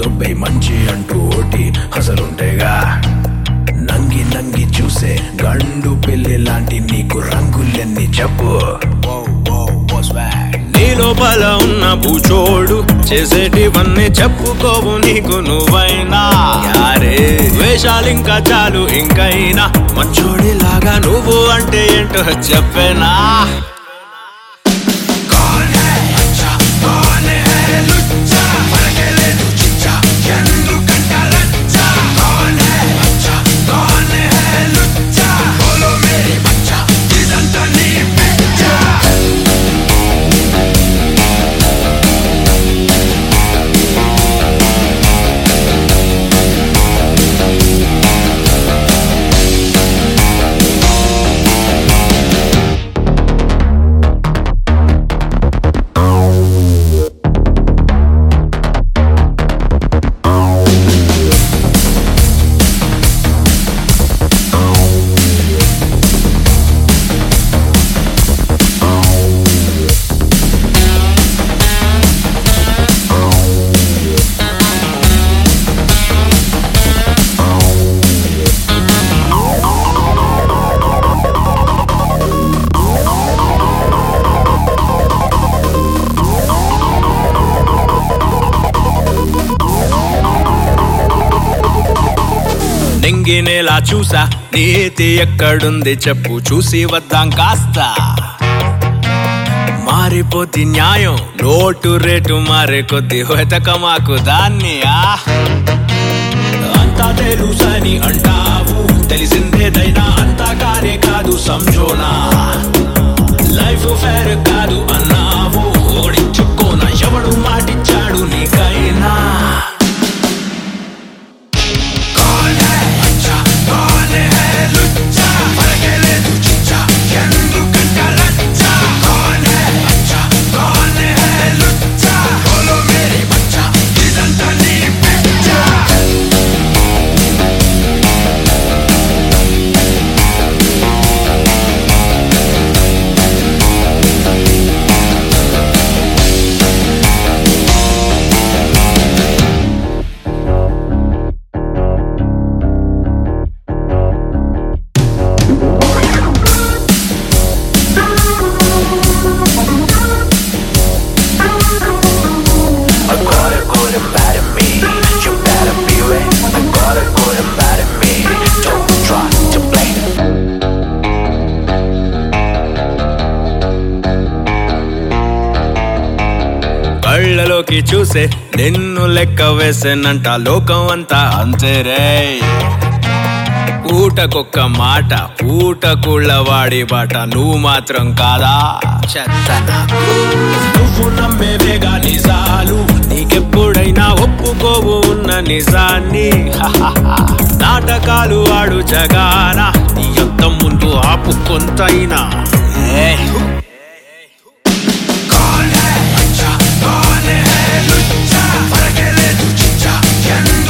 దొబ్బై మంచి అంటూ ఓటి అసలుంటేగా నంగి నంగి చూసే గండు పెళ్లి లాంటి నీకు రంగులెన్ని చెప్పు నీ లోపల ఉన్న భూచోడు చేసేటివన్నీ చెప్పుకోవు నీకు నువ్వైనా యారే వేషాలింకా చాలు ఇంకైనా మంచోడిలాగా నువ్వు అంటే ఏంటో చెప్పేనా నింగినేలా చూసా నీతి ఎక్కడుంది చెప్పు చూసి వద్దాం కాస్త మారిపోతి న్యాయం నోటు రేటు మారే కొద్ది వెతక మాకు దాన్ని అంతా తెలుసని అంటావు తెలిసిందేదైనా అంతా కానే కాదు సంజోనా లైఫ్ ఫేర్ కాదు అన్నావు ఓడించుకోనా ఎవడు మాటిచ్చాడు నీకైనా కళ్ళలోకి చూసే నిన్ను లెక్క వేసేనంట లోకం అంతా అంతేరే ఊటకొక్క మాట ఊటకుళ్ళ వాడి బాట నువ్వు మాత్రం కాదా నువ్వు నమ్మేవేగా నిజాలు నీకెప్పుడైనా ఒప్పుకోవు ఉన్న నిజాన్ని నాటకాలు ఆడు జగాన నీ యుద్ధం ముందు ఆపు కొంతైనా Kone, lucha, para que le tu chicha,